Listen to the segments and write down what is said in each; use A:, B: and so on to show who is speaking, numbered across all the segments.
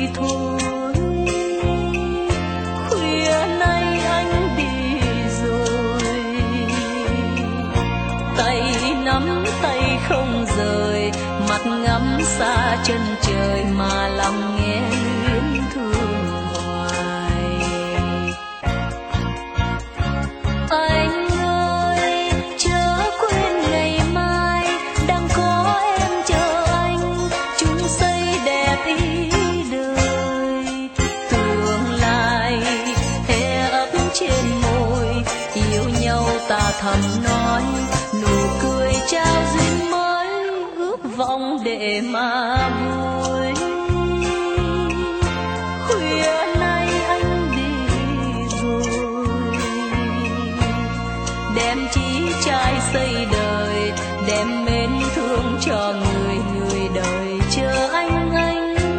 A: thôi. Khuya nay anh đi rồi, tay nắm tay không rời, mặt ngắm xa chân trời mà lòng nghe luyến thương hoài. Anh ơi chớ quên ngày mai, đang có em chờ anh, chung xây đẹp ý đời. Tương lai hè ấp trên môi, yêu nhau ta thầm nói, nụ cười trao duyên mới, ước vọng để mà vui. Khuya nay anh đi rồi, đem chí trai xây đời, đem mến thương cho người, người đời chờ anh ơi.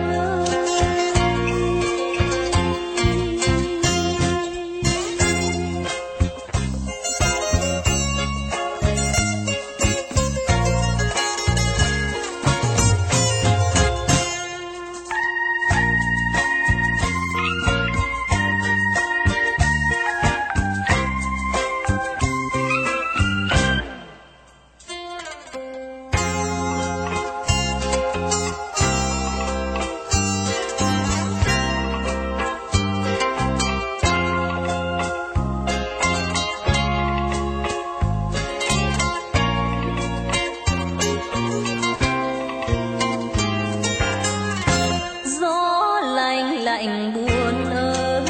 A: Lạnh buồn ơi,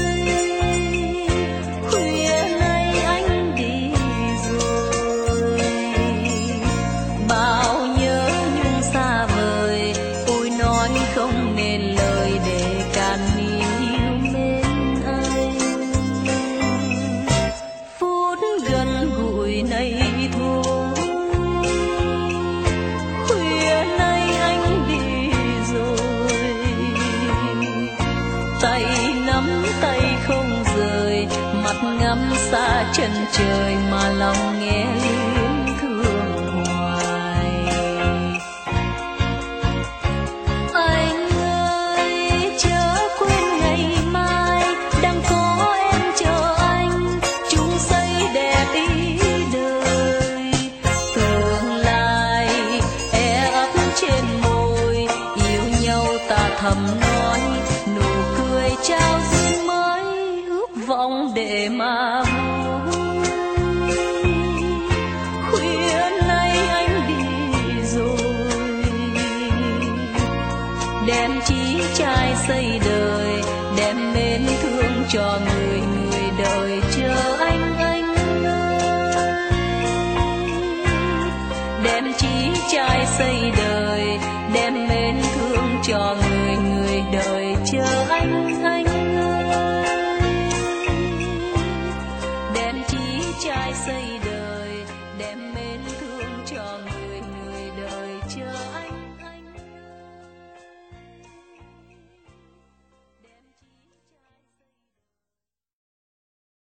A: khuya nay anh đi rồi, bao nhớ nhung xa vời, ôi nói không nên lời để cạn yêu mến anh. Phút gần gũi này thôi, khuya nay anh đi rồi, tay nắm tay không rời, mặt ngắm xa chân trời mà lòng nghe luyến thương hoài. Anh ơi chớ quên ngày mai, đang có em chờ anh, chung xây đẹp ý đời. Tương lai e ấp trên môi, yêu nhau ta thầm nói, nụ cười trao duyên mới, ước vọng để mà vui. Khuya nay anh đi rồi, đem chí trai xây đời, đem mến thương cho người.